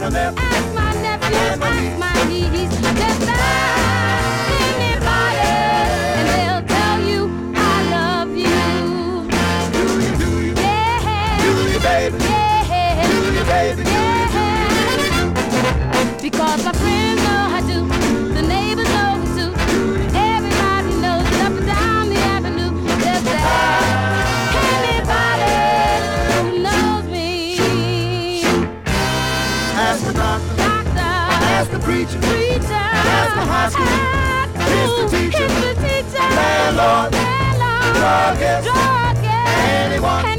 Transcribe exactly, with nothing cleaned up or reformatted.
my nephew, ask my nephew, ask my ask niece, my niece. Just ask anybody, and they'll tell you I love you. do you, do you, Yeah, do you, baby, yeah, do you, baby, do you, do yeah. Because my friends know I do, the neighbors know it too. Everybody knows it up and down the avenue. Just ask anybody who knows me. ask the doctor, Doctor, ask the preacher, preacher, ask the high school, ask history teacher, history teacher, landlord, landlord, druggist, druggist, anyone.